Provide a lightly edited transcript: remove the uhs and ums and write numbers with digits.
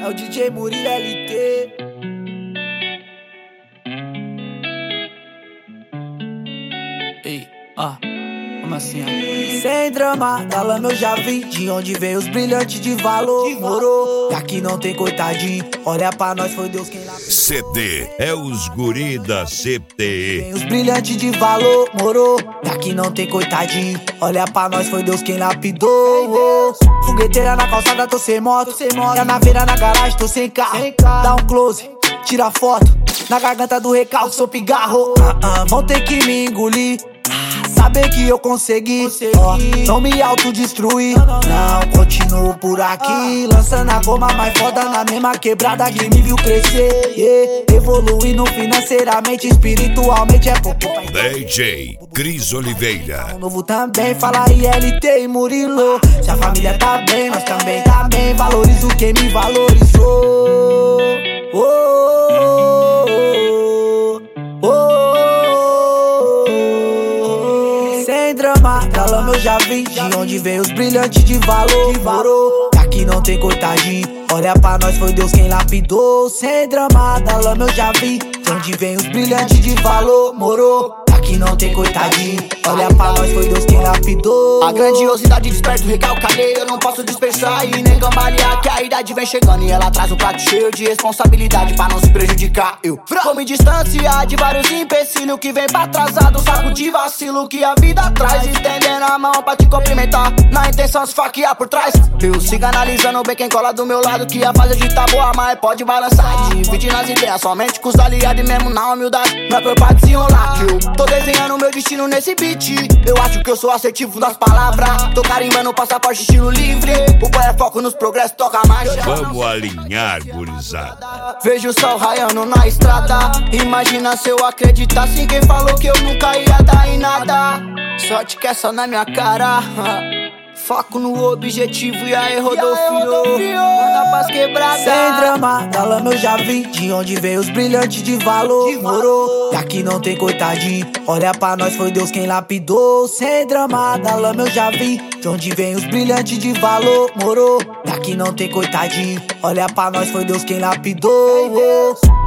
É o DJ Murilo LT. Ei, como assim, Sem drama, da lama eu já vi de onde vem os brilhantes de valor. Morou, e aqui não tem coitadinho. Olha pra nós, foi Deus quem lapidou. CD é os guri da CTE. Tem os brilhantes de valor, morou, e aqui não tem coitadinho. Olha pra nós, foi Deus quem lapidou. Fogueteira na calçada, tô sem moto. E a naveira na garagem, tô sem carro. Dá um close, tira foto. Na garganta do recalque, sou pigarro. Vão ter que me engolir. Saber que eu consegui, não me autodestruir. Não, continuo por aqui, lançando a goma mais foda na mesma quebrada que me viu crescer. Evoluindo financeiramente, espiritualmente é pouco. DJ Cris Oliveira. O novo também, fala ILT e Murilo. Se a família tá bem, nós também tá bem. Valorizo quem me valorizou. Sem drama, da lama eu já vi de onde vem os brilhantes de valor. Morou, e aqui não tem coitadinho. Olha pra nós, foi Deus quem lapidou. Sem drama, da lama eu já vi de onde vem os brilhantes de valor. Morou, aqui não tem coitadinho. Olha pra nós, foi Deus quem lapidou. A grandiosidade desperta o recalcalei. Eu não posso dispersar e nem cambalear, que a idade vem chegando e ela traz um prato cheio de responsabilidade pra não se prejudicar. Eu vou me distanciar de vários empecilhos que vem pra atrasado, saco de vacilo que a vida traz, estendendo a mão pra te cumprimentar, na intenção de esfaquear por trás. Eu sigo analisando bem quem cola do meu lado, que a fase de tá boa, mas pode balançar. Divide nas ideias, somente com os aliados e mesmo na humildade. Não é pra desenrolar, que eu tô desenhando o meu destino nesse beat. Eu acho que eu sou assertivo nas palavras, tô carimbando o passaporte estilo livre. O boy é foco nos progressos, toca mais. Vamos alinhar, gurizada. Vejo o sol raiando na estrada. Imagina se eu acreditasse quem falou que eu nunca ia dar em nada. Sorte que é só na minha cara. Foco no objetivo e aí Rodolfinho manda pras quebradas. Sem drama, da lama eu já vi de onde vem os brilhantes de valor. Morou, e aqui não tem coitadinho. Olha pra nós, foi Deus quem lapidou. Sem drama, da lama eu já vi de onde vem os brilhantes de valor. Morou, e aqui não tem coitadinho. Olha pra nós, foi Deus quem lapidou.